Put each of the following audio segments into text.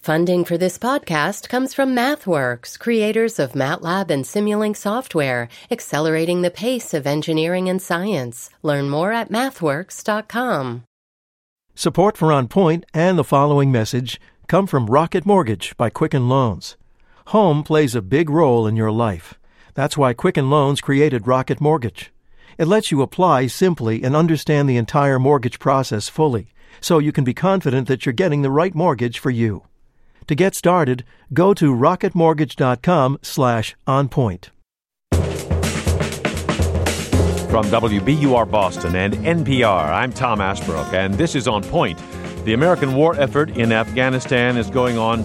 Funding for this podcast comes from MathWorks, creators of MATLAB and Simulink software, accelerating the pace of engineering and science. Learn more at mathworks.com. Support for On Point and the following message come from Rocket Mortgage by Quicken Loans. Home plays a big role in your life. That's why Quicken Loans created Rocket Mortgage. It lets you apply simply and understand the entire mortgage process fully, so you can be confident that you're getting the right mortgage for you. To get started, go to rocketmortgage.com/onpoint. From WBUR Boston and NPR, I'm Tom Ashbrook, and this is On Point. The American war effort in Afghanistan is going on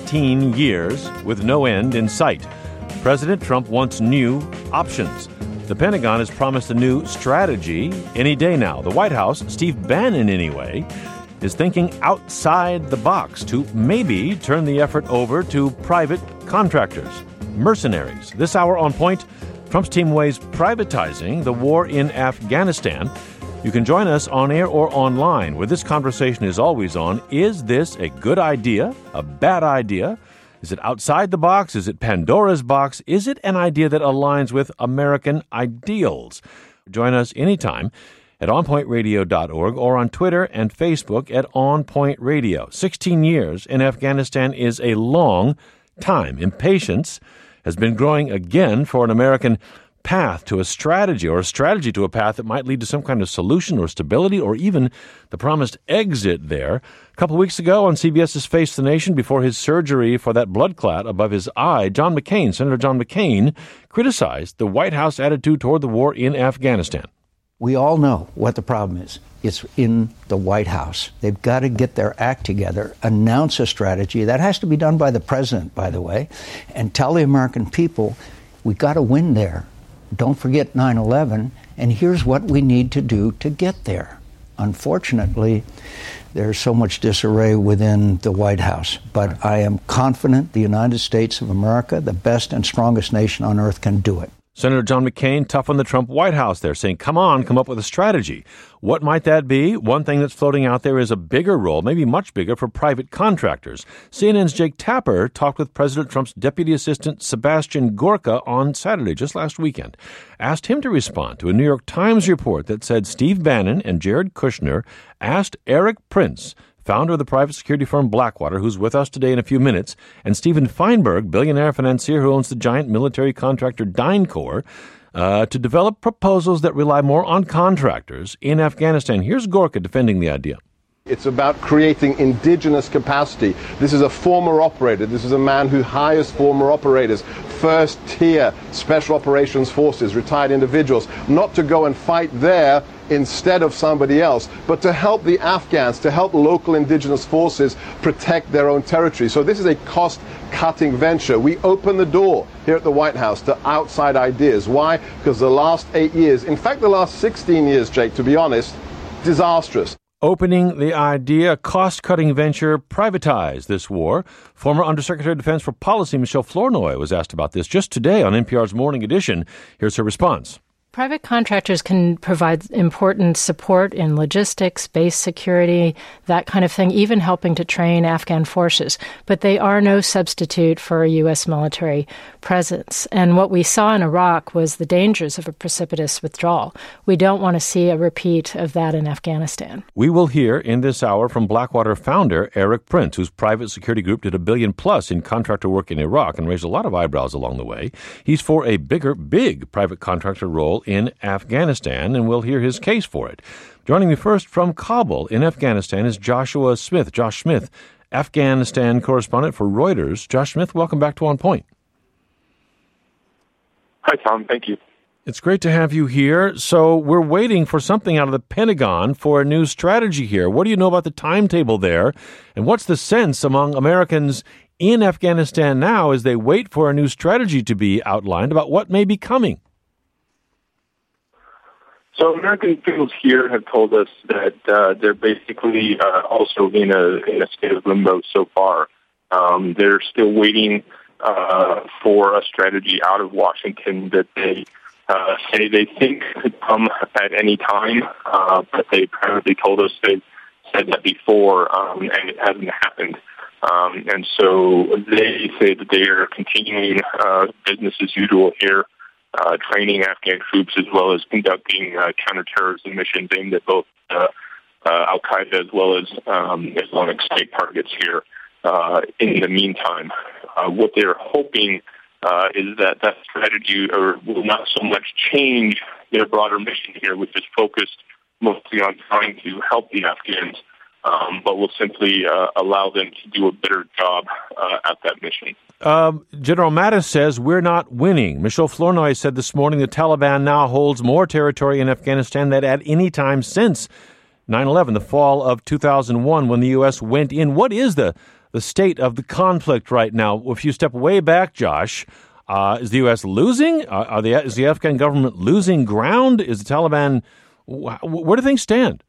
16 years with no end in sight. President Trump wants new options. The Pentagon has promised a new strategy any day now. The White House, Steve Bannon anyway, is thinking outside the box to maybe turn the effort over to private contractors, mercenaries. This hour On Point, Trump's team weighs privatizing the war in Afghanistan. You can join us on air or online, where this conversation is always on. Is this a good idea, a bad idea? Is it outside the box? Is it Pandora's box? Is it an idea that aligns with American ideals? Join us anytime at onpointradio.org or on Twitter and Facebook at onpointradio. 16 years in Afghanistan is a long time. Impatience has been growing again for an American path to a strategy, or a strategy to a path that might lead to some kind of solution or stability or even the promised exit there. A couple weeks ago on CBS's Face the Nation, before his surgery for that blood clot above his eye, Senator John McCain, criticized the White House attitude toward the war in Afghanistan. We all know what the problem is. It's in the White House. They've got to get their act together, announce a strategy. That has to be done by the president, by the way, and tell the American people, we got to win there. Don't forget 9/11, and here's what we need to do to get there. Unfortunately, there's so much disarray within the White House, but I am confident the United States of America, the best and strongest nation on earth, can do it. Senator John McCain tough on the Trump White House there, saying, come up with a strategy. What might that be? One thing that's floating out there is a bigger role, maybe much bigger, for private contractors. CNN's Jake Tapper talked with President Trump's Deputy Assistant Sebastian Gorka on Saturday, just last weekend. Asked him to respond to a New York Times report that said Steve Bannon and Jared Kushner asked Eric Prince, founder of the private security firm Blackwater, who's with us today in a few minutes, and Steven Feinberg, billionaire financier who owns the giant military contractor DynCorp, to develop proposals that rely more on contractors in Afghanistan. Here's Gorka defending the idea. It's about creating indigenous capacity. This is a former operator. This is a man who hires former operators, first-tier special operations forces, retired individuals, not to go and fight there instead of somebody else, but to help the Afghans, to help local indigenous forces protect their own territory. So this is a cost-cutting venture. We open the door here at the White House to outside ideas. Why? Because the last 8 years, in fact the last 16 years, Jake, to be honest, disastrous. Opening the idea, cost-cutting venture, privatize this war. Former Undersecretary of Defense for Policy Michelle Flournoy was asked about this just today on NPR's Morning Edition. Here's her response. Private contractors can provide important support in logistics, base security, that kind of thing, even helping to train Afghan forces. But they are no substitute for a U.S. military presence. And what we saw in Iraq was the dangers of a precipitous withdrawal. We don't want to see a repeat of that in Afghanistan. We will hear in this hour from Blackwater founder Eric Prince, whose private security group did $1 billion plus in contractor work in Iraq and raised a lot of eyebrows along the way. He's for a big private contractor role in Afghanistan, and we'll hear his case for it. Joining me first from Kabul in Afghanistan is Joshua Smith. Josh Smith, Afghanistan correspondent for Reuters. Josh Smith, welcome back to On Point. Hi, Tom. Thank you. It's great to have you here. So we're waiting for something out of the Pentagon for a new strategy here. What do you know about the timetable there? And what's the sense among Americans in Afghanistan now as they wait for a new strategy to be outlined about what may be coming? So American officials here have told us that they're basically also in a state of limbo so far. They're still waiting for a strategy out of Washington that they say they think could come at any time, but they privately told us they said that before, and it hasn't happened. And so they say that they are continuing business as usual here, training Afghan troops as well as conducting counterterrorism missions aimed at both Al-Qaeda as well as Islamic State targets here. In the meantime, what they're hoping is that strategy will not so much change their broader mission here, which is focused mostly on trying to help the Afghans, but will simply allow them to do a better job at that mission. General Mattis says we're not winning. Michel Flournoy said this morning the Taliban now holds more territory in Afghanistan than at any time since 9/11, the fall of 2001, when the U.S. went in. What is the state of the conflict right now? If you step way back, Josh, is the U.S. losing? Is the Afghan government losing ground? Is the Taliban... Where do things stand?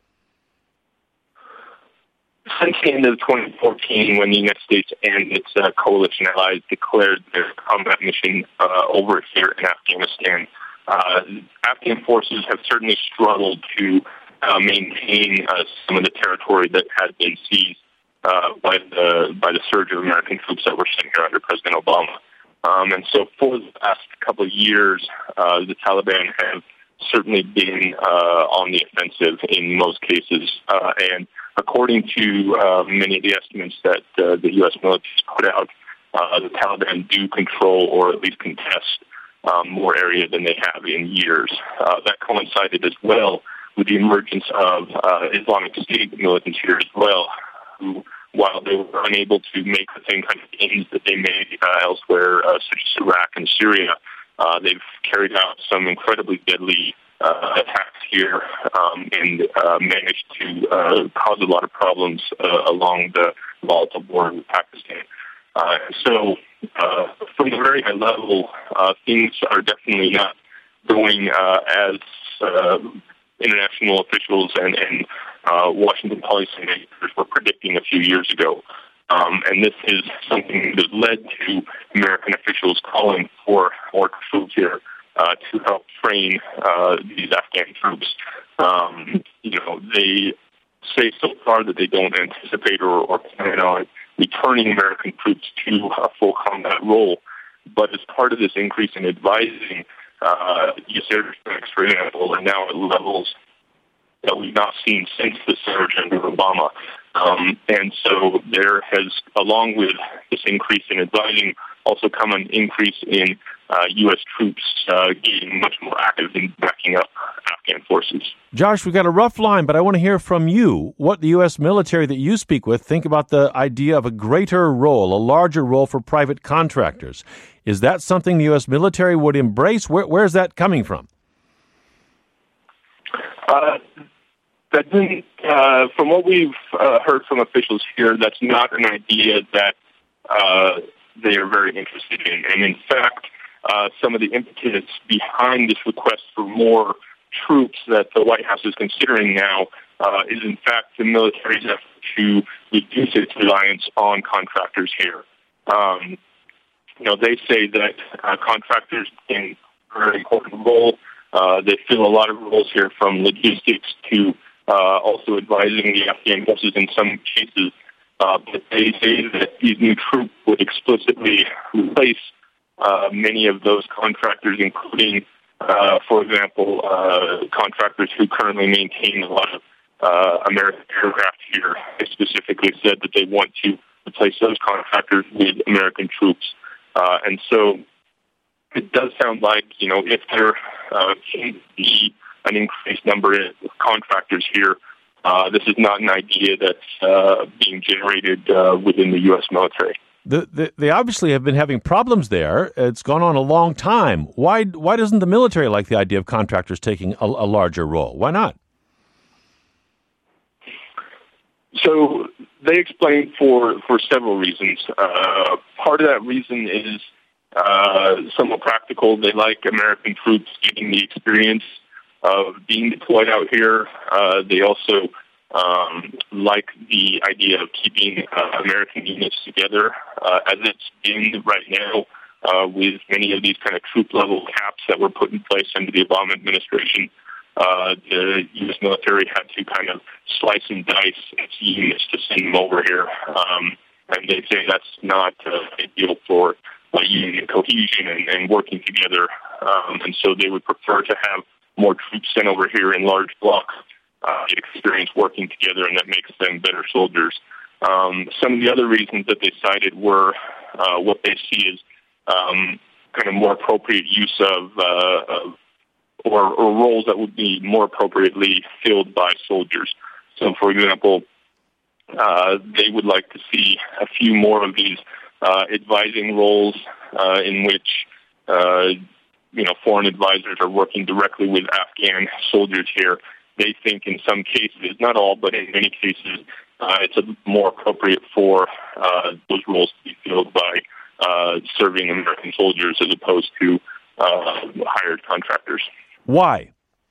Since the end of 2014, when the United States and its coalition allies declared their combat mission over here in Afghanistan, Afghan forces have certainly struggled to maintain some of the territory that had been seized by the surge of American troops that were sent here under President Obama. And so for the past couple of years, the Taliban have certainly been on the offensive in most cases. And according to many of the estimates that the U.S. military has put out, the Taliban do control or at least contest more area than they have in years. That coincided as well with the emergence of Islamic State militants here as well, who, while they were unable to make the same kind of gains that they made elsewhere, such as Iraq and Syria, they've carried out some incredibly deadly attacks here and managed to cause a lot of problems along the volatile border with Pakistan. So from the very high level, things are definitely not going as international officials and Washington policymakers were predicting a few years ago. And this is something that has led to American officials calling for more troops here to help train these Afghan troops. They say so far that they don't anticipate or plan on returning American troops to a full combat role. But as part of this increase in advising, U.S. air strikes, for example, are now at levels that we've not seen since the surge under Obama. And so there has, along with this increase in advising, also come an increase in U.S. troops getting much more active in backing up Afghan forces. Josh, we've got a rough line, but I want to hear from you what the U.S. military that you speak with think about the idea of a greater role, a larger role for private contractors. Is that something the U.S. military would embrace? Where's that coming from? From what we've heard from officials here, that's not an idea that they are very interested in. And in fact, some of the impetus behind this request for more troops that the White House is considering now is in fact the military's effort to reduce its reliance on contractors here. They say that contractors play a very important role. They fill a lot of roles here, from logistics to also advising the Afghan forces in some cases. But they say that these new troops would explicitly replace many of those contractors, including, for example, contractors who currently maintain a lot of American aircraft here. They specifically said that they want to replace those contractors with American troops. And so it does sound like, if there can be an increased number of contractors here, this is not an idea that's being generated within the U.S. military. They obviously have been having problems there. It's gone on a long time. Why doesn't the military like the idea of contractors taking a larger role? Why not? So they explain for several reasons. Part of that reason is somewhat practical. They like American troops getting the experience of being deployed out here. They also like the idea of keeping American units together, as it's been right now with many of these kind of troop-level caps that were put in place under the Obama administration. The U.S. military had to kind of slice and dice its units to send them over here. and they say that's not ideal for union cohesion and working together. And so they would prefer to have more troops sent over here in large blocks, get experience working together, and that makes them better soldiers. Some of the other reasons that they cited were what they see as kind of more appropriate use of or roles that would be more appropriately filled by soldiers. So, for example, they would like to see a few more of these advising roles in which foreign advisors are working directly with Afghan soldiers here. They think in some cases, not all, but in many cases, it's more appropriate for those roles to be filled by serving American soldiers as opposed to hired contractors. Why?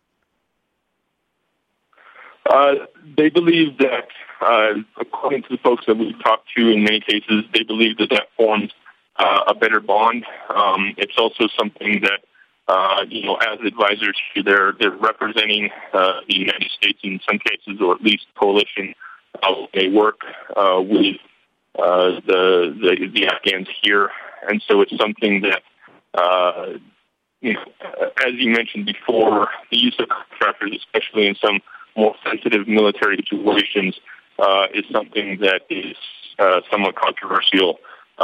They believe that, according to the folks that we've talked to in many cases, they believe that forms a better bond. It's also something that, as advisors, they're representing the United States in some cases, or at least coalition. They work with the Afghans here, and so it's something that, as you mentioned before, the use of contractors, especially in some more sensitive military situations, is something that is somewhat controversial.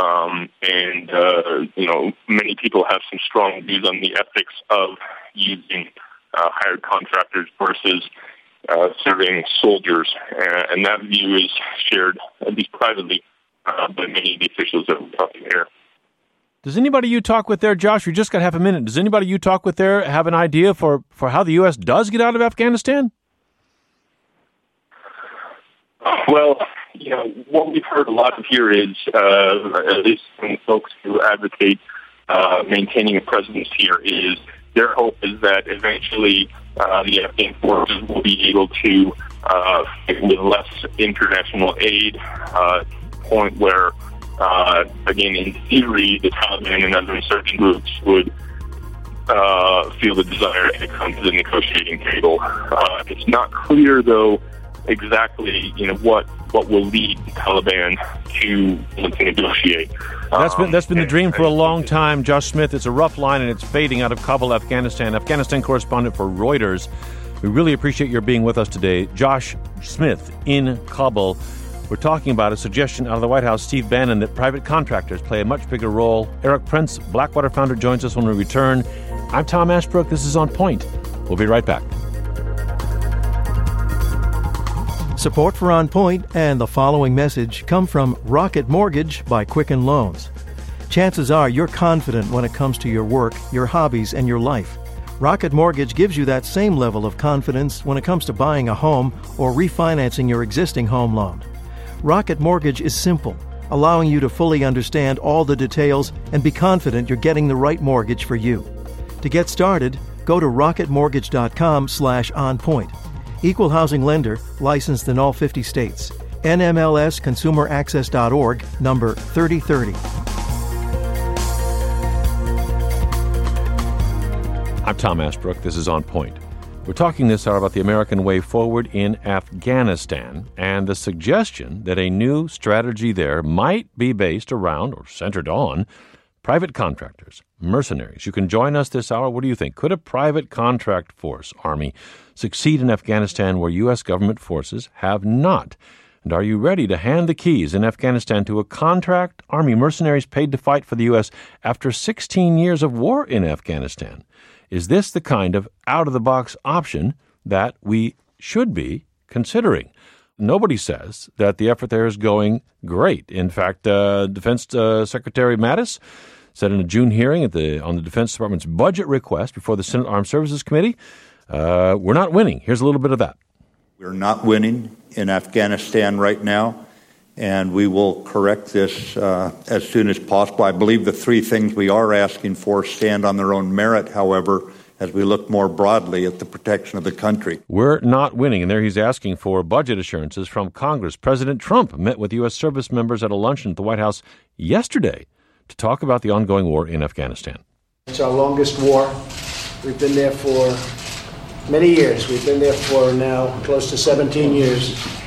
Many people have some strong views on the ethics of using hired contractors versus serving soldiers, and that view is shared, at least privately, by many of the officials that we're talking here. Does anybody you talk with there, Josh, we just got half a minute, does anybody you talk with there have an idea for how the U.S. does get out of Afghanistan? Well, what we've heard a lot of here is, at least from folks who advocate maintaining a presence here, is their hope is that eventually the Afghan forces will be able to, with less international aid, to the point where, again, in theory, the Taliban and other insurgent groups would feel the desire to come to the negotiating table. It's not clear, though, exactly what will lead the Taliban to negotiate. That's been the dream for a long time. Josh Smith, it's a rough line and it's fading out of Kabul, Afghanistan correspondent for Reuters. We really appreciate your being with us today. Josh Smith in Kabul. We're talking about a suggestion out of the White House, Steve Bannon, that private contractors play a much bigger role. Eric Prince, Blackwater founder, joins us when we return. I'm Tom Ashbrook. This is On Point. We'll be right back. Support for On Point and the following message come from Rocket Mortgage by Quicken Loans. Chances are you're confident when it comes to your work, your hobbies, and your life. Rocket Mortgage gives you that same level of confidence when it comes to buying a home or refinancing your existing home loan. Rocket Mortgage is simple, allowing you to fully understand all the details and be confident you're getting the right mortgage for you. To get started, go to rocketmortgage.com/onpoint. Equal housing lender, licensed in all 50 states. NMLS ConsumerAccess.org, number 3030. I'm Tom Ashbrook. This is On Point. We're talking this hour about the American way forward in Afghanistan and the suggestion that a new strategy there might be based around or centered on private contractors, mercenaries. You can join us this hour. What do you think? Could a private contract force, Army, succeed in Afghanistan where U.S. government forces have not? And are you ready to hand the keys in Afghanistan to a contract Army mercenaries paid to fight for the U.S. after 16 years of war in Afghanistan? Is this the kind of out-of-the-box option that we should be considering? Nobody says that the effort there is going great. In fact, Defense Secretary Mattis said in a June hearing on the Defense Department's budget request before the Senate Armed Services Committee, we're not winning. Here's a little bit of that. We're not winning in Afghanistan right now, and we will correct this as soon as possible. I believe the three things we are asking for stand on their own merit, however, as we look more broadly at the protection of the country. We're not winning, and there he's asking for budget assurances from Congress. President Trump met with U.S. service members at a luncheon at the White House yesterday to talk about the ongoing war in Afghanistan. It's our longest war. We've been there for many years. We've been there for now close to 17 years.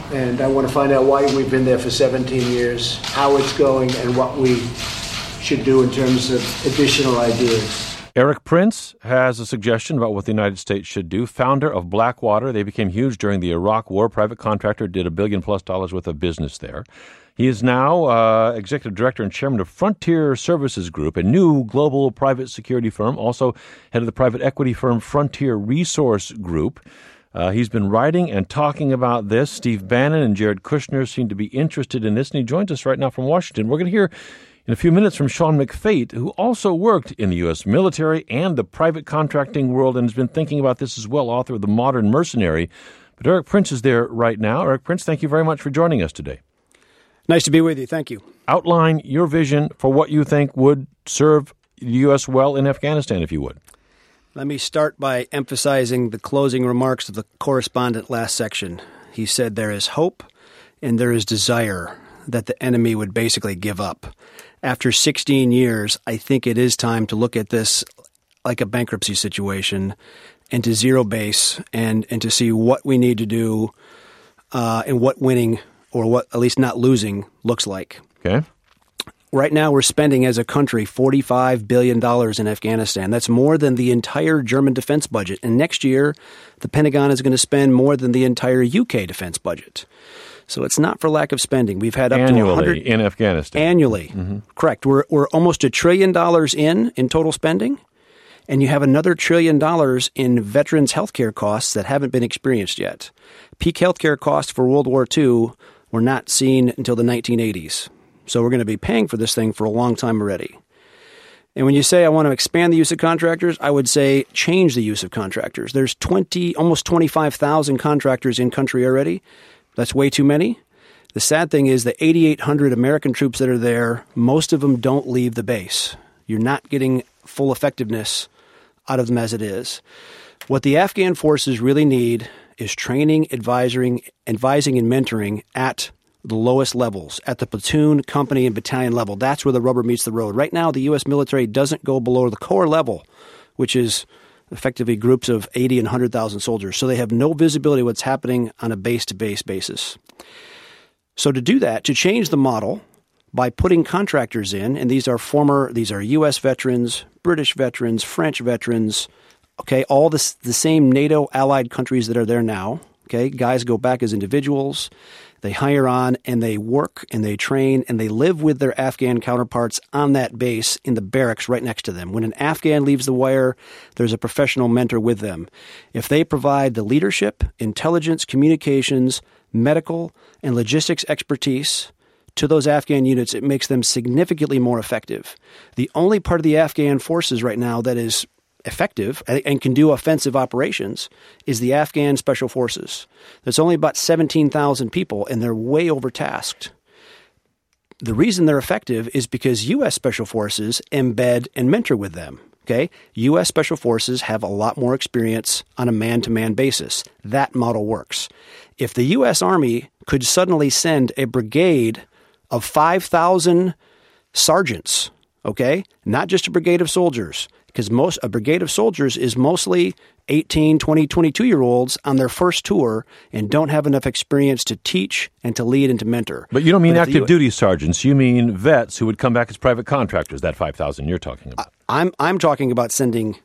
And I want to find out why we've been there for 17 years, how it's going, and what we should do in terms of additional ideas. Erik Prince has a suggestion about what the United States should do. Founder of Blackwater. They became huge during the Iraq War. Private contractor, did $1 billion+ worth of business there. He is now executive director and chairman of Frontier Services Group, a new global private security firm, also head of the private equity firm Frontier Resource Group. He's been writing and talking about this. Steve Bannon and Jared Kushner seem to be interested in this, and he joins us right now from Washington. We're going to hear in a few minutes from Sean McFate, who also worked in the U.S. military and the private contracting world and has been thinking about this as well, author of The Modern Mercenary. But Erik Prince is there right now. Erik Prince, thank you very much for joining us today. Nice to be with you. Thank you. Outline your vision for what you think would serve the U.S. well in Afghanistan, if you would. Let me start by emphasizing the closing remarks of the correspondent last section. He said there is hope and there is desire that the enemy would basically give up. After 16 years, I think it is time to look at this like a bankruptcy situation and to zero base and to see what we need to do and what winning or what at least not losing looks like. Okay. Right now, we're spending as a country $45 billion in Afghanistan. That's more than the entire German defense budget. And next year, the Pentagon is going to spend more than the entire UK defense budget. So it's not for lack of spending. We've had up annually to 100 in Afghanistan. Annually, correct. We're almost $1 trillion in total spending, and you have another $1 trillion in veterans' healthcare costs that haven't been experienced yet. Peak healthcare costs for World War II were not seen until the 1980s. So we're going to be paying for this thing for a long time already. And when you say I want to expand the use of contractors, I would say change the use of contractors. There's almost 25,000 contractors in country already. That's way too many. The sad thing is the 8,800 American troops that are there, most of them don't leave the base. You're not getting full effectiveness out of them as it is. What the Afghan forces really need is training, advising, and mentoring at the lowest levels, at the platoon, company, and battalion level. That's where the rubber meets the road. Right now, the U.S. military doesn't go below the corps level, which is effectively groups of 80 and 100,000 soldiers. So they have no visibility of what's happening on a base-to-base basis. So to do that, to change the model by putting contractors in, and these are U.S. veterans, British veterans, French veterans, okay, all the same NATO allied countries that are there now, okay, guys go back as individuals. They hire on and they work and they train and they live with their Afghan counterparts on that base in the barracks right next to them. When an Afghan leaves the wire, there's a professional mentor with them. If they provide the leadership, intelligence, communications, medical, and logistics expertise to those Afghan units, it makes them significantly more effective. The only part of the Afghan forces right now that is effective and can do offensive operations is the Afghan Special Forces. There's only about 17,000 people, and they're way overtasked. The reason they're effective is because U.S. Special Forces embed and mentor with them. Okay, U.S. Special Forces have a lot more experience on a man-to-man basis. That model works. If the U.S. Army could suddenly send a brigade of 5,000 sergeants, okay, not just a brigade of soldiers, because a brigade of soldiers is mostly 18, 20, 22-year-olds on their first tour and don't have enough experience to teach and to lead and to mentor. But you don't mean active duty sergeants. You mean vets who would come back as private contractors, that 5,000 you're talking about. I'm talking about sending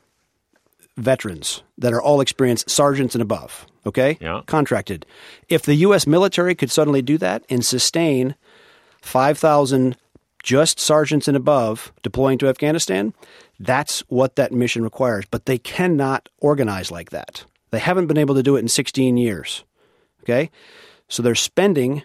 veterans that are all experienced, sergeants and above, okay? Yeah. Contracted. If the U.S. military could suddenly do that and sustain 5,000 just sergeants and above deploying to Afghanistan, that's what that mission requires. But they cannot organize like that. They haven't been able to do it in 16 years. Okay? So they're spending,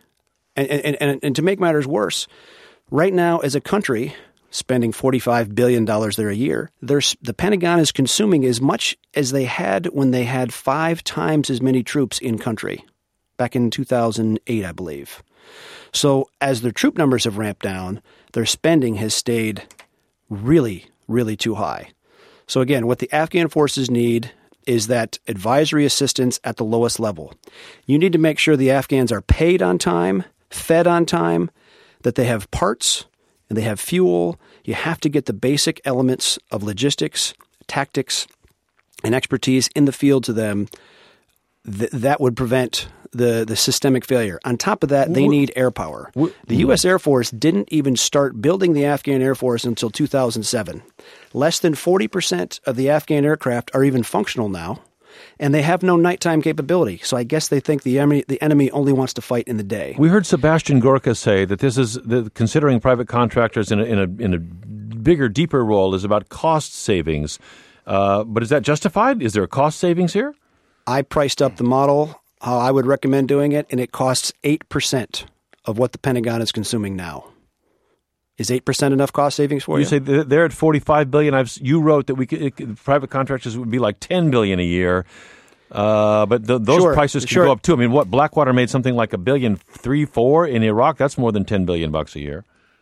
and to make matters worse, right now as a country, spending $45 billion there a year, the Pentagon is consuming as much as they had when they had 5 times as many troops in country, back in 2008, I believe. So as their troop numbers have ramped down, their spending has stayed really, really too high. So again, what the Afghan forces need is that advisory assistance at the lowest level. You need to make sure the Afghans are paid on time, fed on time, that they have parts and they have fuel. You have to get the basic elements of logistics, tactics, and expertise in the field to them. That would prevent the systemic failure. On top of that, they need air power. The U.S. Air Force didn't even start building the Afghan Air Force until 2007. Less than 40% of the Afghan aircraft are even functional now, and they have no nighttime capability. So I guess they think the enemy only wants to fight in the day. We heard Sebastian Gorka say that this is considering private contractors in a bigger, deeper role is about cost savings. But is that justified? Is there a cost savings here? I priced up the model, how I would recommend doing it, and it costs 8% of what the Pentagon is consuming now. Is 8% enough cost savings for you? You say they're at $45 billion. You wrote that private contractors would be like $10 billion a year, but those prices can go up too. I mean, what Blackwater made something like $1.3 billion, $4 billion in Iraq. That's more than $10 billion a year.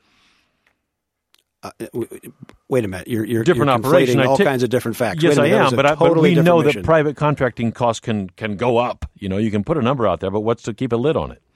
Wait a minute. You're different operation. All kinds of different facts. Yes, I am. But we know mission. that private contracting costs can go up. You know, you can put a number out there, but what's to keep a lid on it?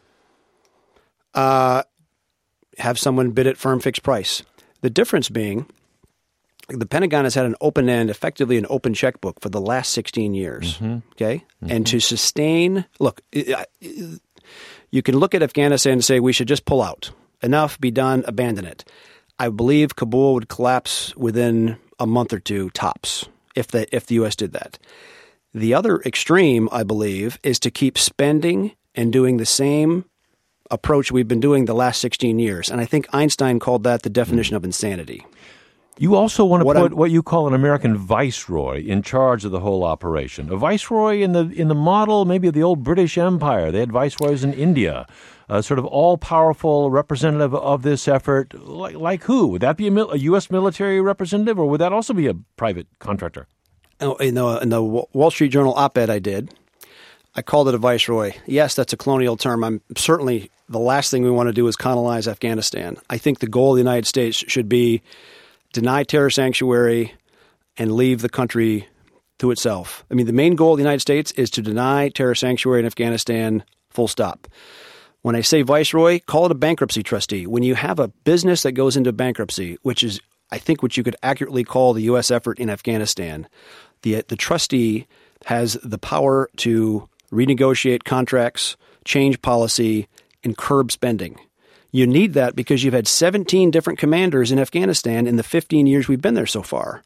Have someone bid at firm fixed price. The difference being, the Pentagon has had an open end, effectively an open checkbook for the last 16 years. Mm-hmm. Okay, mm-hmm. And to sustain, look, you can look at Afghanistan and say we should just pull out. Enough, be done, abandon it. I believe Kabul would collapse within a month or two tops if the U.S. did that. The other extreme, I believe, is to keep spending and doing the same approach we've been doing the last 16 years. And I think Einstein called that the definition of insanity. You also want to put what you call an American viceroy in charge of the whole operation. A viceroy in the model maybe of the old British Empire. They had viceroys in India. Sort of all-powerful representative of this effort, like who? Would that be a U.S. military representative, or would that also be a private contractor? In the Wall Street Journal op-ed I did, I called it a viceroy. Yes, that's a colonial term. I'm certainly the last thing we want to do is colonize Afghanistan. I think the goal of the United States should be deny terror sanctuary and leave the country to itself. I mean, the main goal of the United States is to deny terror sanctuary in Afghanistan, full stop. When I say viceroy, call it a bankruptcy trustee. When you have a business that goes into bankruptcy, which is, I think, what you could accurately call the U.S. effort in Afghanistan, the trustee has the power to renegotiate contracts, change policy, and curb spending. You need that because you've had 17 different commanders in Afghanistan in the 15 years we've been there so far.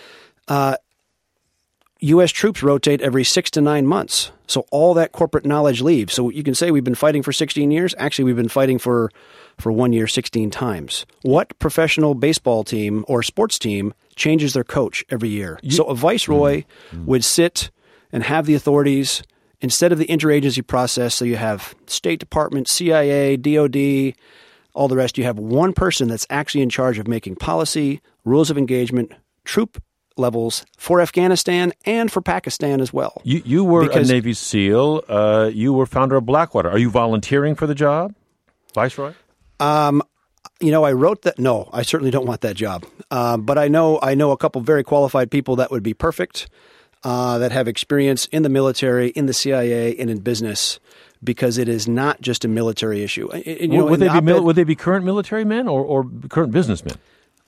U.S. troops rotate every 6 to 9 months. So all that corporate knowledge leaves. So you can say we've been fighting for 16 years. Actually, we've been fighting for 1 year 16 times. What professional baseball team or sports team changes their coach every year? So a viceroy would sit and have the authorities instead of the interagency process. So you have State Department, CIA, DOD, all the rest. You have one person that's actually in charge of making policy, rules of engagement, troop levels for Afghanistan and for Pakistan as well. You were a Navy SEAL. You were founder of Blackwater. Are you volunteering for the job, Viceroy? I wrote that. No, I certainly don't want that job. But I know a couple very qualified people that would be perfect, that have experience in the military, in the CIA, and in business, because it is not just a military issue. Would they be current military men or current businessmen?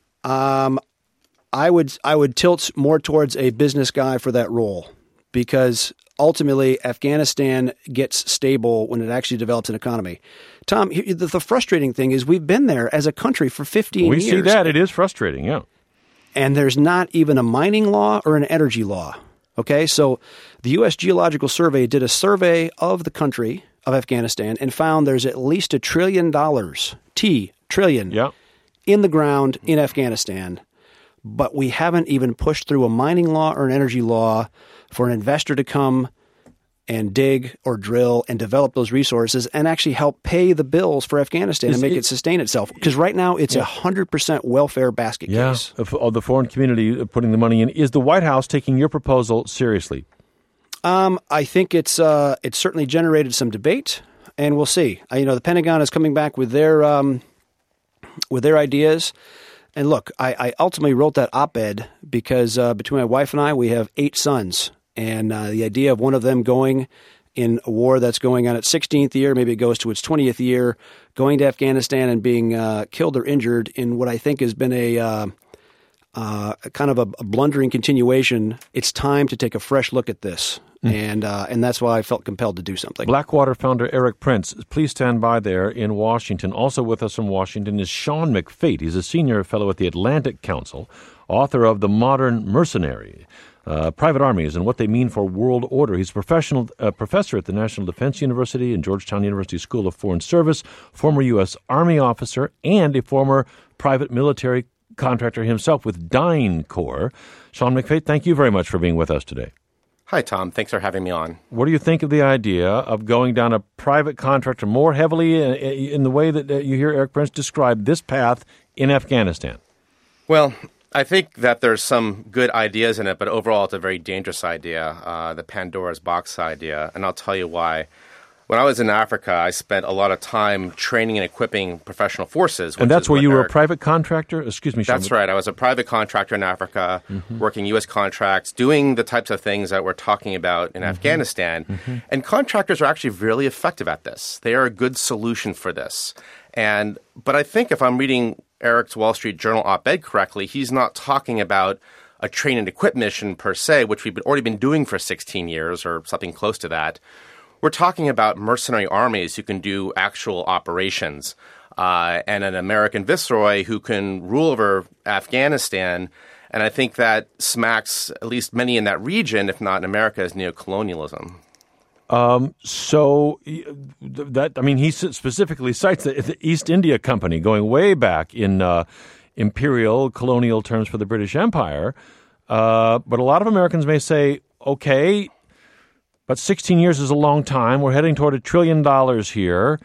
I would tilt more towards a business guy for that role, because ultimately Afghanistan gets stable when it actually develops an economy. Tom, the frustrating thing is we've been there as a country for 15 years. We see that. It is frustrating, yeah. And there's not even a mining law or an energy law. Okay, so the U.S. Geological Survey did a survey of the country of Afghanistan and found there's at least $1 trillion, trillion, in the ground in Afghanistan. But we haven't even pushed through a mining law or an energy law for an investor to come and dig or drill and develop those resources and actually help pay the bills for Afghanistan and make it sustain itself. Because right now it's 100% welfare basket case. Of the foreign community putting the money in. Is the White House taking your proposal seriously? I think it's certainly generated some debate, and we'll see. The Pentagon is coming back with their ideas. And look, I ultimately wrote that op-ed because between my wife and I, we have 8 sons. And the idea of one of them going in a war that's going on its 16th year, maybe it goes to its 20th year, going to Afghanistan and being killed or injured in what I think has been a kind of a blundering continuation. It's time to take a fresh look at this. and that's why I felt compelled to do something. Blackwater founder Erik Prince, please stand by there in Washington. Also with us from Washington is Sean McFate. He's a senior fellow at the Atlantic Council, author of The Modern Mercenary, Private Armies and What They Mean for World Order. He's a professor at the National Defense University and Georgetown University School of Foreign Service, former U.S. Army officer, and a former private military contractor himself with DynCorp. Sean McFate, thank you very much for being with us today. Hi, Tom. Thanks for having me on. What do you think of the idea of going down a private contractor more heavily in the way that you hear Erik Prince describe this path in Afghanistan? Well, I think that there's some good ideas in it, but overall it's a very dangerous idea, the Pandora's box idea, and I'll tell you why. When I was in Africa, I spent a lot of time training and equipping professional forces. And that's where you were a private contractor? Excuse me, Sean. That's right. I was a private contractor in Africa, working U.S. contracts, doing the types of things that we're talking about in Afghanistan. And contractors are actually really effective at this. They are a good solution for this. But I think if I'm reading Erik's Wall Street Journal op-ed correctly, he's not talking about a train and equip mission per se, which we've already been doing for 16 years or something close to that. We're talking about mercenary armies who can do actual operations and an American viceroy who can rule over Afghanistan. And I think that smacks at least many in that region, if not in America, as neocolonialism. He specifically cites the East India Company going way back in imperial colonial terms for the British Empire. But a lot of Americans may say, okay, but 16 years is a long time. We're heading toward $1 trillion here.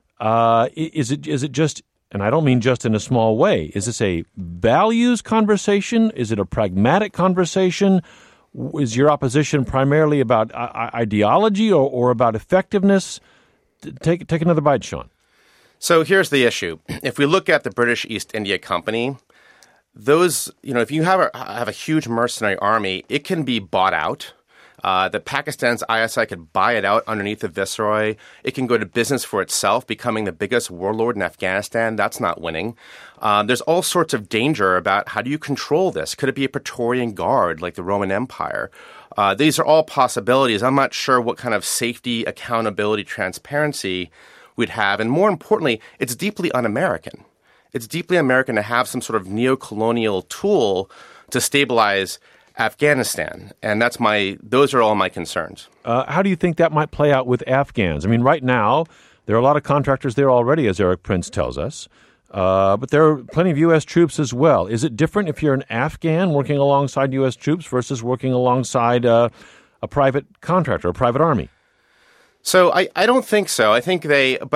Is it just, and I don't mean just in a small way, is this a values conversation? Is it a pragmatic conversation? Is your opposition primarily about ideology or about effectiveness? Take another bite, Sean. So here's the issue. If we look at the British East India Company, if you have a huge mercenary army, it can be bought out. The Pakistan's ISI could buy it out underneath the viceroy. It can go to business for itself, becoming the biggest warlord in Afghanistan. That's not winning. There's all sorts of danger about how do you control this? Could it be a Praetorian Guard like the Roman Empire? These are all possibilities. I'm not sure what kind of safety, accountability, transparency we'd have. And more importantly, it's deeply un-American. It's deeply American to have some sort of neo-colonial tool to stabilize Afghanistan, and those are all my concerns. How do you think that might play out with Afghans? I mean, right now, there are a lot of contractors there already, as Erik Prince tells us, but there are plenty of U.S. troops as well. Is it different if you're an Afghan working alongside U.S. troops versus working alongside a private contractor, a private army? So I don't think so. I think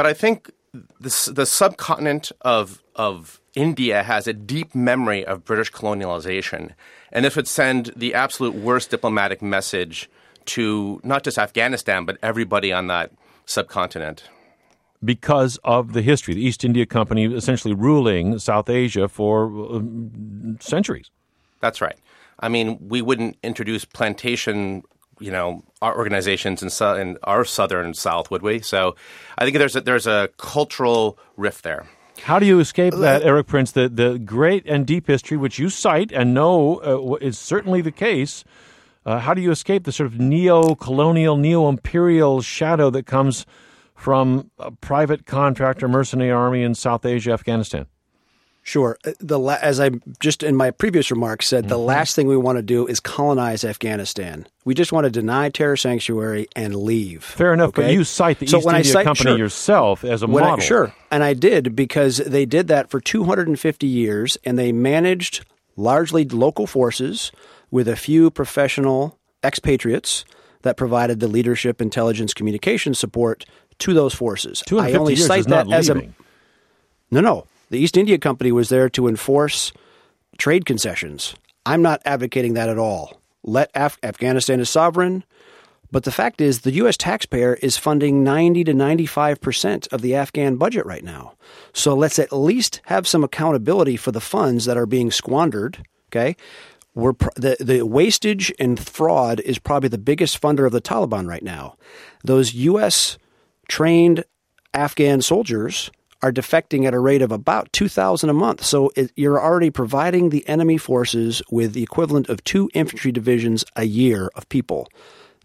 the subcontinent of India has a deep memory of British colonialization. And this would send the absolute worst diplomatic message to not just Afghanistan, but everybody on that subcontinent. Because of the history, the East India Company essentially ruling South Asia for centuries. That's right. I mean, we wouldn't introduce plantation, our organizations in our southern South, would we? So I think there's a cultural rift there. How do you escape that, Erik Prince, the great and deep history, which you cite and know is certainly the case? How do you escape the sort of neo-colonial, neo-imperial shadow that comes from a private contractor mercenary army in South Asia, Afghanistan? Sure. As I just in my previous remarks said, the last thing we want to do is colonize Afghanistan. We just want to deny terror sanctuary and leave. Fair enough, okay? But you cite the East India Company yourself as a model. Sure, and I did because they did that for 250 years, and they managed largely local forces with a few professional expatriates that provided the leadership, intelligence, communication support to those forces. 250 I only years cite is that not as leaving. No. The East India Company was there to enforce trade concessions. I'm not advocating that at all. Afghanistan is sovereign, but the fact is the U.S. taxpayer is funding 90 to 95% of the Afghan budget right now. So let's at least have some accountability for the funds that are being squandered, okay? The wastage and fraud is probably the biggest funder of the Taliban right now. Those U.S. trained Afghan soldiers are defecting at a rate of about 2,000 a month. So you're already providing the enemy forces with the equivalent of 2 infantry divisions a year of people.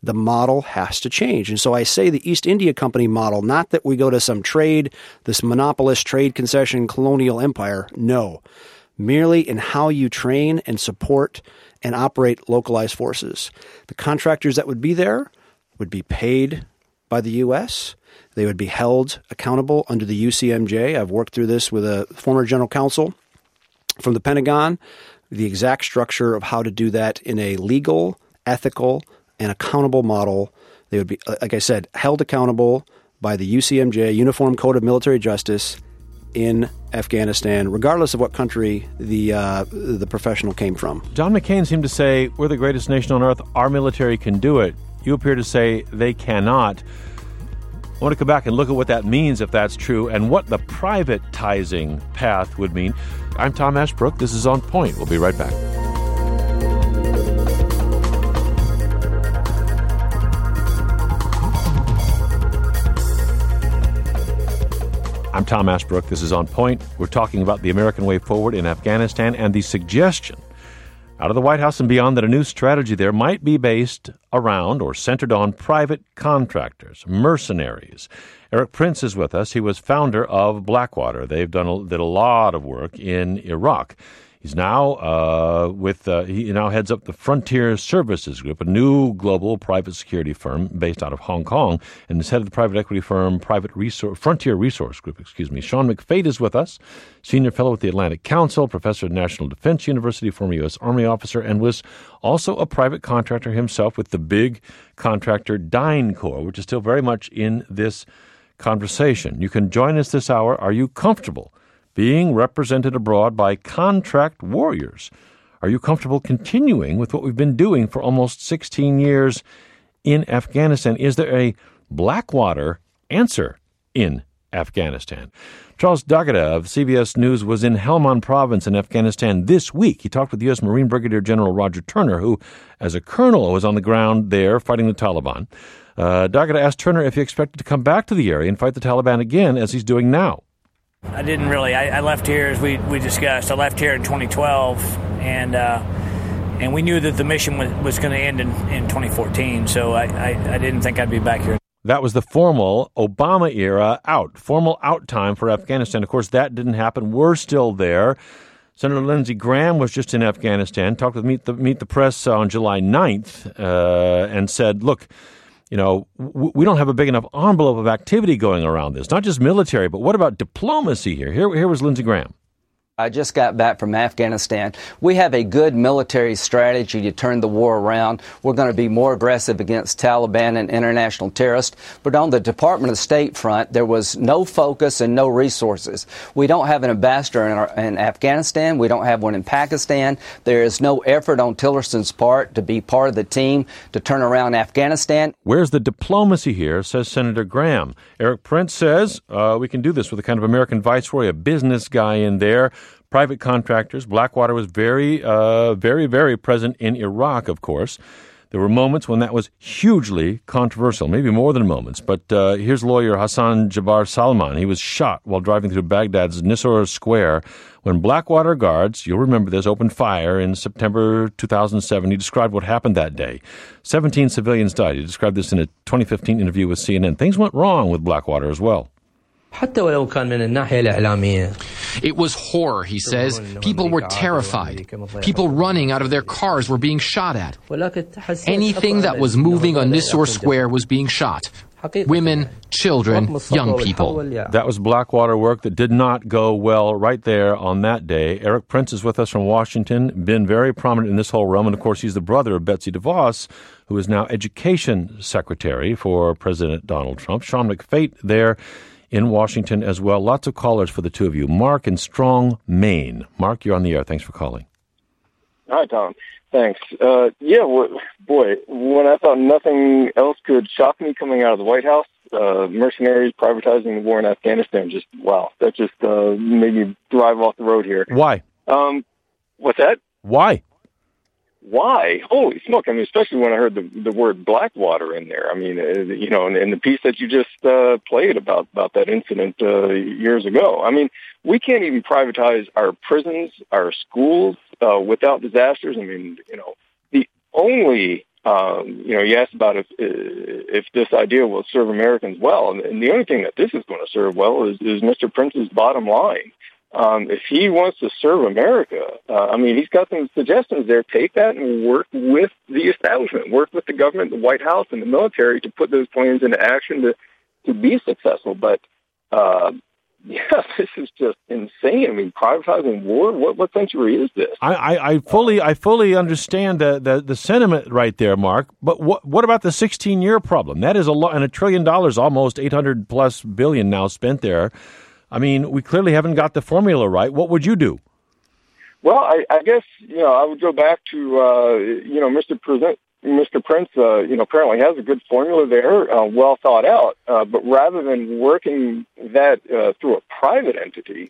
the model has to change. And so I say the East India Company model, not that we go to some trade, this monopolist trade concession colonial empire. No, merely in how you train and support and operate localized forces. The contractors that would be there would be paid by the U.S., they would be held accountable under the UCMJ. I've worked through this with a former general counsel from the Pentagon, the exact structure of how to do that in a legal, ethical, and accountable model. They would be, like I said, held accountable by the UCMJ, Uniform Code of Military Justice, in Afghanistan, regardless of what country the professional came from. John McCain seemed to say, we're the greatest nation on earth. Our military can do it. You appear to say they cannot. I want to come back and look at what that means, if that's true, and what the privatizing path would mean. I'm Tom Ashbrook. This is On Point. We'll be right back. I'm Tom Ashbrook. This is On Point. We're talking about the American way forward in Afghanistan and the suggestion out of the White House and beyond that a new strategy there might be based around or centered on private contractors, mercenaries. Erik Prince is with us. He was founder of Blackwater. They've did a lot of work in Iraq. He's now he now heads up the Frontier Services Group, a new global private security firm based out of Hong Kong, and is head of the private equity firm Frontier Resource Group. Sean McFate is with us, senior fellow at the Atlantic Council, professor at National Defense University, former U.S. Army officer, and was also a private contractor himself with the big contractor DynCorp, which is still very much in this conversation. You can join us this hour. Are you comfortable being represented abroad by contract warriors? Are you comfortable continuing with what we've been doing for almost 16 years in Afghanistan? Is there a Blackwater answer in Afghanistan? Charles D'Agata of CBS News was in Helmand Province in Afghanistan this week. He talked with U.S. Marine Brigadier General Roger Turner, who, as a colonel, was on the ground there fighting the Taliban. D'Agata asked Turner if he expected to come back to the area and fight the Taliban again, as he's doing now. I didn't really. I left here, as we discussed. I left here in 2012, and we knew that the mission was going to end in 2014, so I didn't think I'd be back here. That was the formal Obama era formal out time for Afghanistan. Of course, that didn't happen. We're still there. Senator Lindsey Graham was just in Afghanistan, talked with Meet the Press on July 9th, and said, look, you know, we don't have a big enough envelope of activity going around this, not just military, but what about diplomacy here? Here was Lindsey Graham. I just got back from Afghanistan. We have a good military strategy to turn the war around. We're going to be more aggressive against Taliban and international terrorists. But on the Department of State front, there was no focus and no resources. We don't have an ambassador in Afghanistan. We don't have one in Pakistan. There is no effort on Tillerson's part to be part of the team to turn around Afghanistan. Where's the diplomacy here, says Senator Graham. Erik Prince says we can do this with a kind of American viceroy, a business guy in there. Private contractors. Blackwater was very, very present in Iraq, of course. There were moments when that was hugely controversial, maybe more than moments. But here's lawyer Hassan Jabbar Salman. He was shot while driving through Baghdad's Nisour Square when Blackwater guards, you'll remember this, opened fire in September 2007. He described what happened that day. 17 civilians died. He described this in a 2015 interview with CNN. Things went wrong with Blackwater as well. It was horror, he says. People were terrified. People running out of their cars were being shot at. Anything that was moving on Nisour Square was being shot. Women, children, young people. That was Blackwater work that did not go well right there on that day. Erik Prince is with us from Washington, been very prominent in this whole realm. And, of course, he's the brother of Betsy DeVos, who is now Education Secretary for President Donald Trump. Sean McFate there in Washington as well. Lots of callers for the two of you. Mark in Strong, Maine. Mark, you're on the air. Thanks for calling. Hi, Tom. Thanks. Boy, when I thought nothing else could shock me coming out of the White House, mercenaries privatizing the war in Afghanistan, that just made me drive off the road here. Why? What's that? Why? Holy smoke. I mean, especially when I heard the word Blackwater in there. I mean, and the piece that you just played about that incident years ago. I mean, we can't even privatize our prisons, our schools without disasters. I mean, the only You asked about if this idea will serve Americans well, and the only thing that this is going to serve well is Mr. Prince's bottom line. If he wants to serve America, he's got some suggestions there. Take that and work with the establishment, work with the government, the White House, and the military to put those plans into action to be successful. But this is just insane. Privatizing war. What century is this? I fully understand the sentiment right there, Mark. But what about the 16-year problem? That is a lot, and $1 trillion, almost $800+ billion now spent there. We clearly haven't got the formula right. What would you do? Well, I guess, I would go back to, Mr. Prince, apparently has a good formula there, well thought out. But rather than working that through a private entity,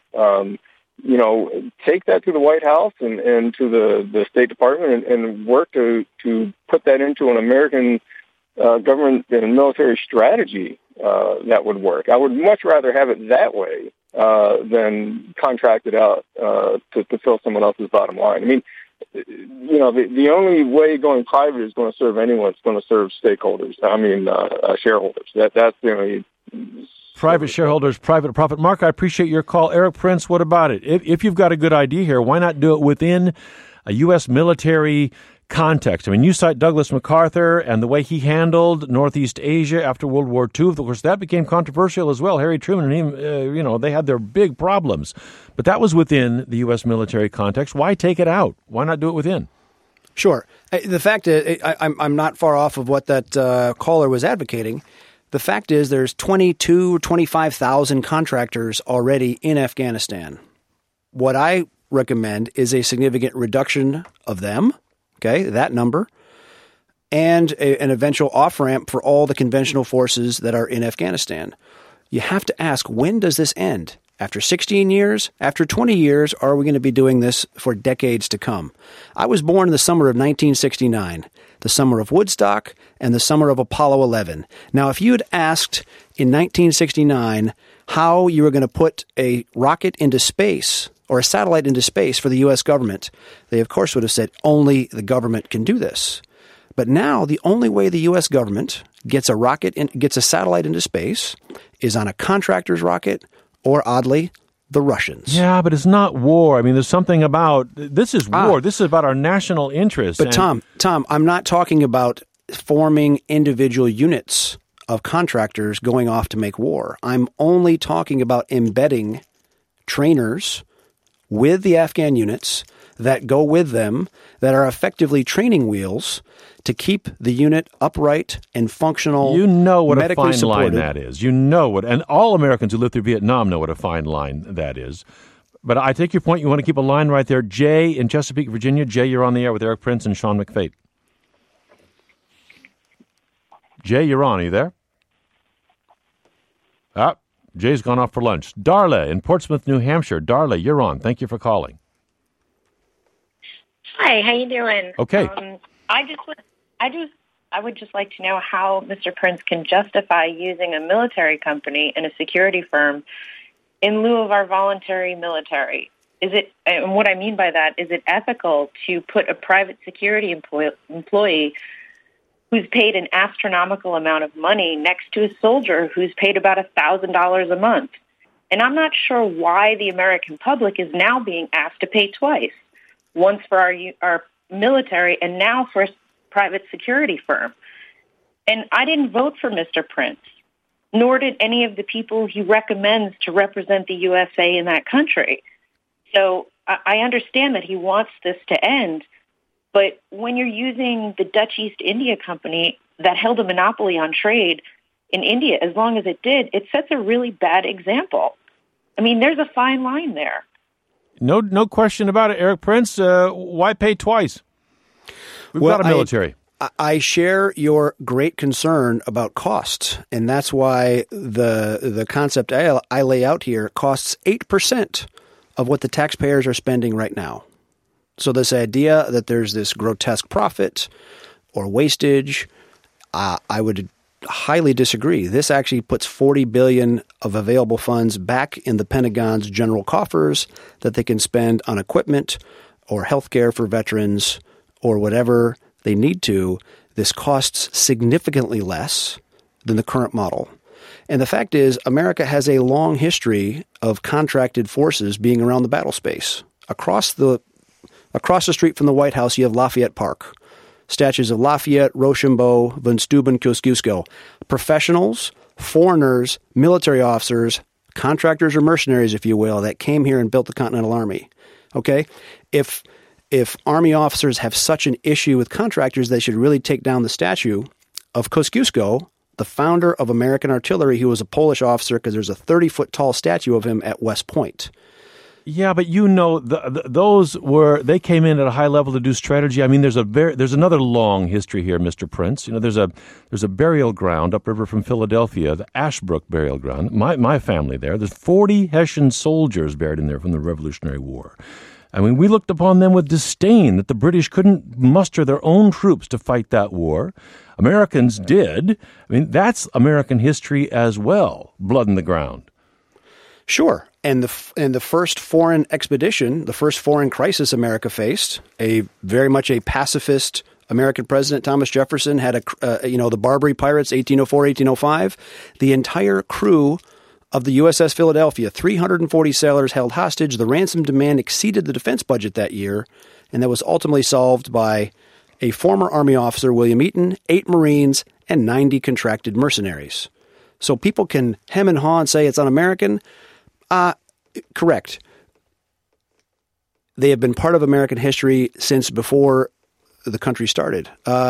take that to the White House and to the State Department and work to put that into an American government and military strategy that would work. I would much rather have it that way than contract it out to fill someone else's bottom line. The only way going private is going to serve anyone. It's going to serve stakeholders. Shareholders. That's the only private shareholders, private profit. Mark, I appreciate your call. Eric Prince, what about it? If you've got a good idea here, why not do it within a U.S. military context? You cite Douglas MacArthur and the way he handled Northeast Asia after World War II. Of course, that became controversial as well. Harry Truman and him, they had their big problems. But that was within the U.S. military context. Why take it out? Why not do it within? Sure. The fact is, I'm not far off of what that caller was advocating. The fact is there's 22 or 25,000 contractors already in Afghanistan. What I recommend is a significant reduction of them. Okay, that number, and an eventual off-ramp for all the conventional forces that are in Afghanistan. You have to ask, when does this end? After 16 years? After 20 years? Or are we going to be doing this for decades to come? I was born in the summer of 1969, the summer of Woodstock, and the summer of Apollo 11. Now, if you had asked in 1969 how you were going to put a rocket into space or a satellite into space for the U.S. government, they, of course, would have said only the government can do this. But now the only way the U.S. government gets a satellite into space is on a contractor's rocket or, oddly, the Russians. Yeah, but it's not war. There's something about this is war. This is about our national interest. But Tom, I'm not talking about forming individual units of contractors going off to make war. I'm only talking about embedding trainers with the Afghan units that go with them, that are effectively training wheels to keep the unit upright and functional. You know what a fine supported. line that is. And all Americans who lived through Vietnam know what a fine line that is. But I take your point. You want to keep a line right there. Jay in Chesapeake, Virginia. Jay, you're on the air with Eric Prince and Sean McFate. Jay, you're on. Are you there? Jay's gone off for lunch. Darla in Portsmouth, New Hampshire. Darla, you're on. Thank you for calling. Hi, how you doing? Okay. I would just like to know how Mr. Prince can justify using a military company and a security firm in lieu of our voluntary military. And what I mean by that, is it ethical to put a private security employee who's paid an astronomical amount of money next to a soldier who's paid about $1,000 a month? And I'm not sure why the American public is now being asked to pay twice, once for our military and now for a private security firm. And I didn't vote for Mr. Prince, nor did any of the people he recommends to represent the USA in that country. So I understand that he wants this to end, but when you're using the Dutch East India Company that held a monopoly on trade in India as long as it did, it sets a really bad example. There's a fine line there. No question about it, Eric Prince. Why pay twice? We've got a military. I share your great concern about costs, and that's why the concept I lay out here costs 8% of what the taxpayers are spending right now. So this idea that there's this grotesque profit or wastage, I would highly disagree. This actually puts $40 billion of available funds back in the Pentagon's general coffers that they can spend on equipment or health care for veterans or whatever they need to. This costs significantly less than the current model. And the fact is, America has a long history of contracted forces being around the battle space. Across the street from the White House, you have Lafayette Park. Statues of Lafayette, Rochambeau, von Steuben, Kosciuszko. Professionals, foreigners, military officers, contractors or mercenaries, if you will, that came here and built the Continental Army. Okay? If Army officers have such an issue with contractors, they should really take down the statue of Kosciuszko, the founder of American artillery. He was a Polish officer because there's a 30-foot tall statue of him at West Point. Yeah, but they came in at a high level to do strategy. I mean, there's another long history here, Mr. Prince. You know, there's a burial ground upriver from Philadelphia, the Ashbrook Burial Ground. My family there. There's 40 Hessian soldiers buried in there from the Revolutionary War. I mean, we looked upon them with disdain that the British couldn't muster their own troops to fight that war. Americans did. I mean, that's American history as well, blood in the ground. Sure. And the first foreign expedition, the first foreign crisis America faced, very much a pacifist American president, Thomas Jefferson, had the Barbary Pirates, 1804, 1805. The entire crew of the USS Philadelphia, 340 sailors held hostage. The ransom demand exceeded the defense budget that year, and that was ultimately solved by a former Army officer, William Eaton, 8 Marines, and 90 contracted mercenaries. So people can hem and haw and say it's un-American. Correct. They have been part of American history since before the country started.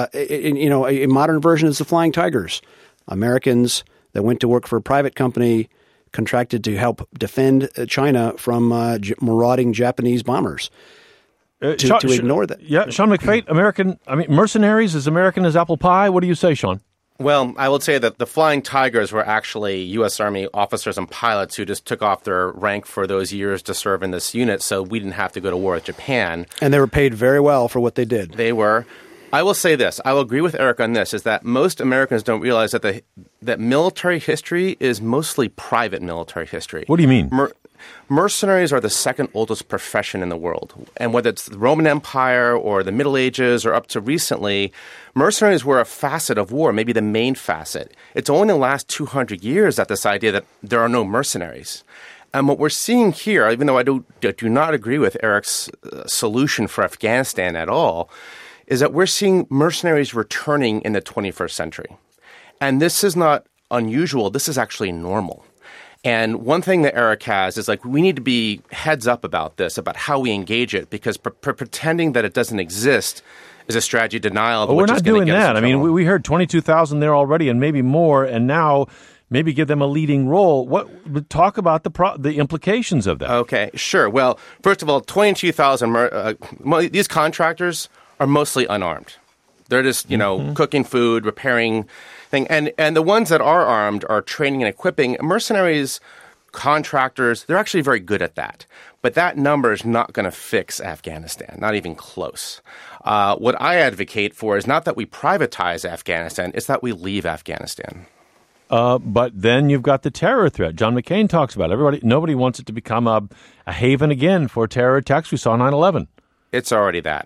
A modern version is the Flying Tigers. Americans that went to work for a private company contracted to help defend China from marauding Japanese bombers. To ignore that. Yeah, Sean McFate, mercenaries as American as apple pie. What do you say, Sean? Well, I would say that the Flying Tigers were actually U.S. Army officers and pilots who just took off their rank for those years to serve in this unit, so we didn't have to go to war with Japan. And they were paid very well for what they did. They were. I will say this. I will agree with Eric on this, is that most Americans don't realize that that military history is mostly private military history. What do you mean? Mercenaries are the second oldest profession in the world. And whether it's the Roman Empire or the Middle Ages or up to recently, mercenaries were a facet of war, maybe the main facet. It's only in the last 200 years that this idea that there are no mercenaries. And what we're seeing here, even though I do not agree with Eric's solution for Afghanistan at all, is that we're seeing mercenaries returning in the 21st century. And this is not unusual. This is actually normal. And one thing that Eric has is we need to be heads up about this, about how we engage it, because pretending that it doesn't exist is a strategy of denial. Well, we're not doing that. I mean, we heard 22,000 there already and maybe more, and now maybe give them a leading role. Talk about the implications of that. Okay, sure. Well, first of all, 22,000, these contractors are mostly unarmed. They're just, cooking food, repairing things. And the ones that are armed are training and equipping. Mercenaries, contractors, they're actually very good at that. But that number is not going to fix Afghanistan, not even close. What I advocate for is not that we privatize Afghanistan, it's that we leave Afghanistan. But then you've got the terror threat. John McCain talks about it. Nobody wants it to become a haven again for terror attacks. We saw 9/11. It's already that.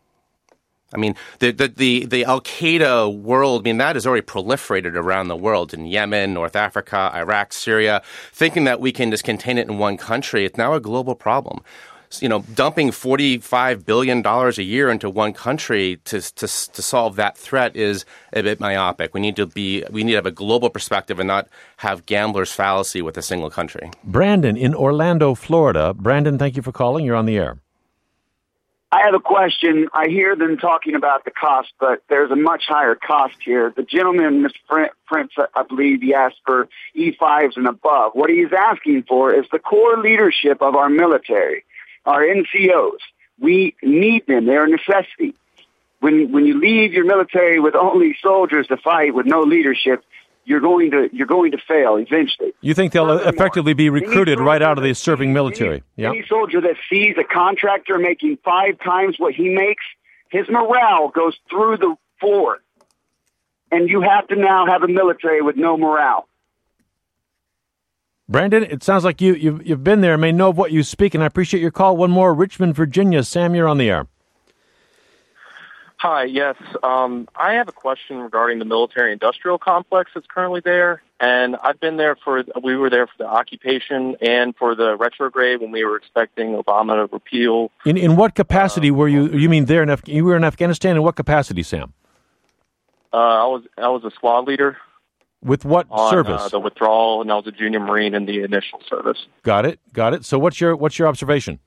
I mean, the Al-Qaeda world, that has already proliferated around the world in Yemen, North Africa, Iraq, Syria. Thinking that we can just contain it in one country, it's now a global problem. Dumping $45 billion a year into one country to solve that threat is a bit myopic. We need to have a global perspective and not have gambler's fallacy with a single country. Brandon in Orlando, Florida. Brandon, thank you for calling. You're on the air. I have a question. I hear them talking about the cost, but there's a much higher cost here. The gentleman, Mr. Prince, I believe he asked for E5s and above. What he's asking for is the core leadership of our military, our NCOs. We need them. They're a necessity. When you leave your military with only soldiers to fight with no leadership, you're going to fail eventually. You think they'll effectively be recruited right out of the serving military? Any soldier that sees a contractor making 5 times what he makes, his morale goes through the floor. And you have to now have a military with no morale. Brandon, it sounds like you've been there and may know of what you speak, and I appreciate your call. One more, Richmond, Virginia. Sam, you're on the air. Hi, yes. I have a question regarding the military-industrial complex that's currently there. And we were there for the occupation and for the retrograde when we were expecting Obama to repeal. In what capacity were you? You mean there you were in Afghanistan? In what capacity, Sam? I was a squad leader. With what service? The withdrawal, and I was a junior Marine in the initial service. Got it. So what's your observation?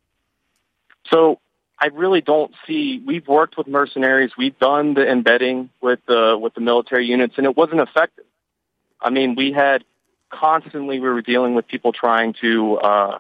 So I really don't see. We've worked with mercenaries. We've done the embedding with the military units, and it wasn't effective. I mean, we were dealing with people trying to,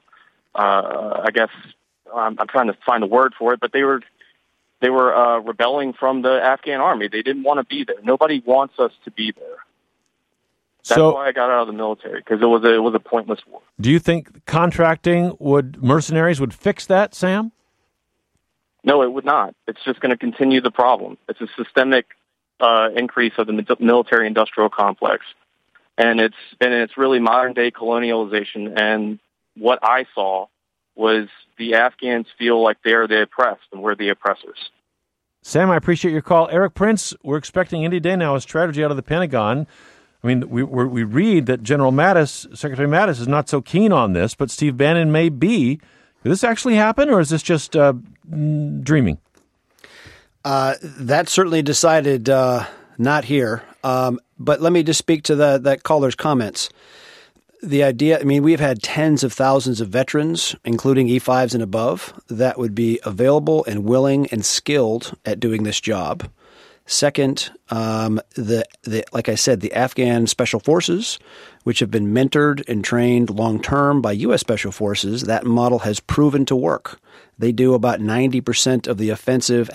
I guess, I'm trying to find the word for it, but they were rebelling from the Afghan army. They didn't want to be there. Nobody wants us to be there. That's why I got out of the military, because it was a pointless war. Do you think contracting mercenaries would fix that, Sam? No, it would not. It's just going to continue the problem. It's a systemic increase of the military-industrial complex. And it's really modern-day colonialization. And what I saw was the Afghans feel like they're the oppressed and we're the oppressors. Sam, I appreciate your call. Eric Prince, we're expecting any day now a strategy out of the Pentagon. I mean, we read that Secretary Mattis is not so keen on this, but Steve Bannon may be. Did this actually happen, or is this just dreaming? That's certainly decided not here. But let me just speak to that caller's comments. The idea, I mean, we've had tens of thousands of veterans, including E5s and above, that would be available and willing and skilled at doing this job. Second, like I said, the Afghan Special Forces, which have been mentored and trained long-term by U.S. Special Forces, that model has proven to work. They do about 90% of the offensive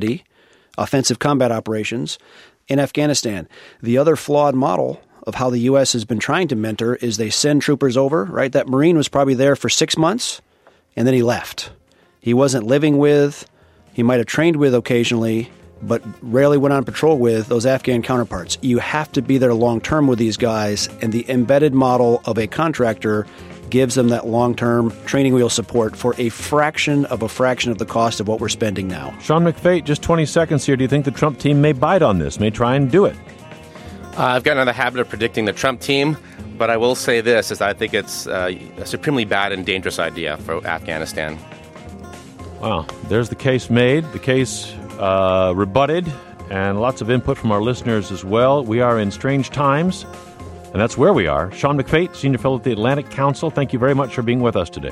combat operations in Afghanistan. The other flawed model of how the U.S. has been trying to mentor is they send troopers over, right? That Marine was probably there for 6 months, and then he left. He wasn't living with, he might have trained with occasionally, but rarely went on patrol with those Afghan counterparts. You have to be there long-term with these guys, and the embedded model of a contractor gives them that long-term training wheel support for a fraction of the cost of what we're spending now. Sean McFate, just 20 seconds here. Do you think the Trump team may bite on this, may try and do it? I've gotten in the habit of predicting the Trump team, but I will say this, is I think it's a supremely bad and dangerous idea for Afghanistan. Wow, there's the case made, the case rebutted, and lots of input from our listeners as well. We are in strange times, and that's where we are. Sean McFate, Senior Fellow at the Atlantic Council, thank you very much for being with us today.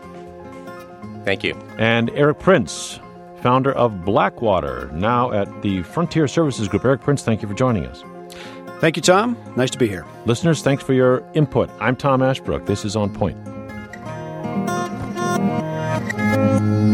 Thank you. And Eric Prince, founder of Blackwater, now at the Frontier Services Group. Eric Prince, thank you for joining us. Thank you, Tom. Nice to be here. Listeners, thanks for your input. I'm Tom Ashbrook. This is On Point.